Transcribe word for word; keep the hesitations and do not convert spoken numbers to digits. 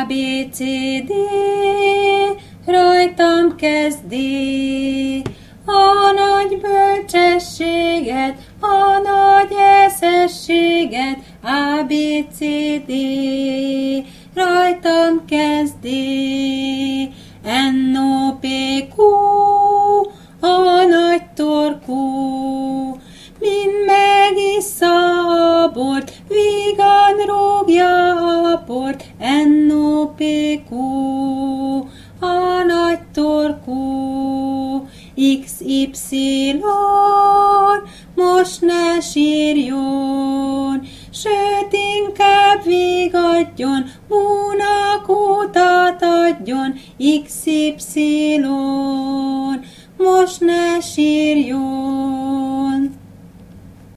B, C, D, rajtam kezdi a nagy bölcsességet, a nagy eszességet, A, B, C, D, rajtam kezdi, N, O, P, Q, a nagy torkú, mind megissza a bort, vígan rúgja a port, N, O, P, Q, a nagy torkú, X, Y, most ne sírjon, sőt inkább vigadjon, Q-nak utat adjon, X, Y, most ne sírjon.